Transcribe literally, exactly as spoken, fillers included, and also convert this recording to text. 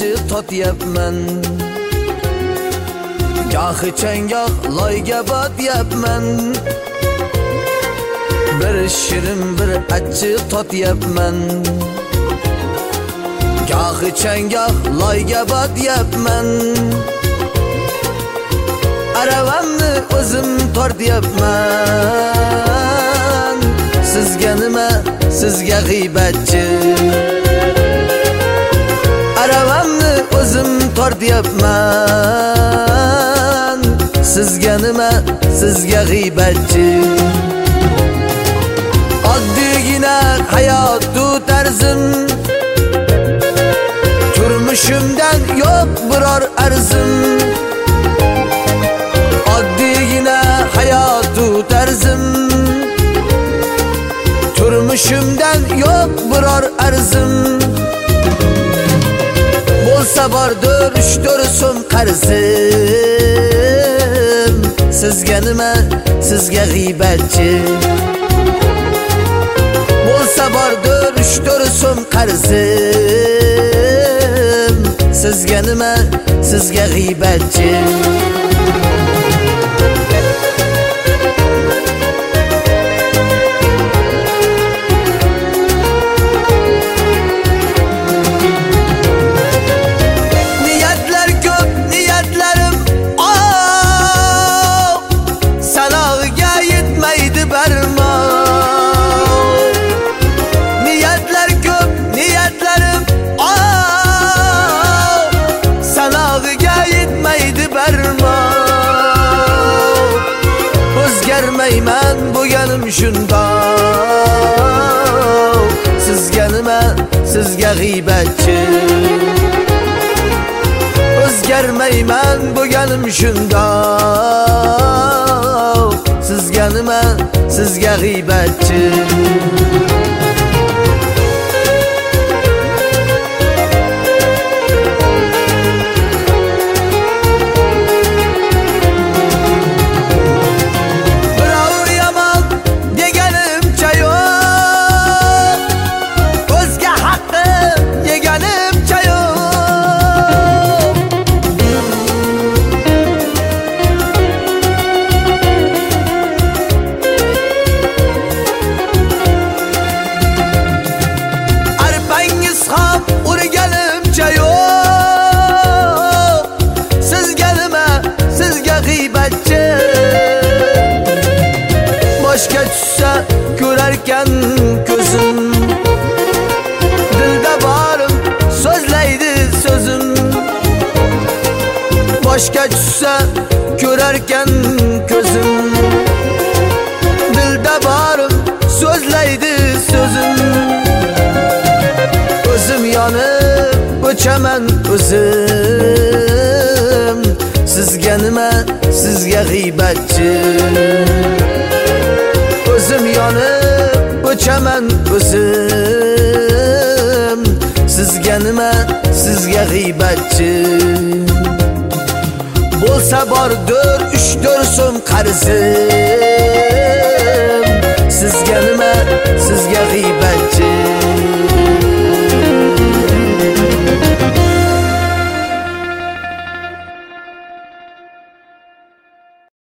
achchiq totyapman. Gohi changoq loyga botyapman. Bir shirin bir achchiq totyapman. Gohi changoq loyga botyapman. Aravamni o'zim tortyapman. Sizga nima, sizga g'iybatchi. Aravamni o'zim tortyapman. Sizga nima, sizga g'iybatchi. Oddiygina hayot tarzim, turmushimdan yo'q biror arzim. Oddiygina hayot tarzim, turmushimdan yo'q biror arzim. Bo'lsa bordir uch to'rt so'm qarzim. Sizga nima, sizga g'iybatchi. Bo'lsa bordir uch to'rt so'm qarzim. Sizga nima, sizga g'iybatchi. O'zgarmayman bo'lganim shundoq. Sizga nima, sizga g'iybatchi. O'zgarmayman bo'lganim shundoq. Sizga nima, sizga g'iybatchi. Boshga tushsa ko'rarkan ko'zim, dilda borim so'zlaydi so'zim. Boshga tushsa ko'rarkan ko'zim, dilda borim so'zlaydi so'zim. O'zim yonib o'chaman o'zim. Sizga nima, sizga g'iybatchi. O'zim yonib o'chaman o'zim. Sizga nima, sizga g'iybatchi. Bo'lsa bordir uch to'rt so'm qarzim. Sizga nima, sizga g'iybatchi.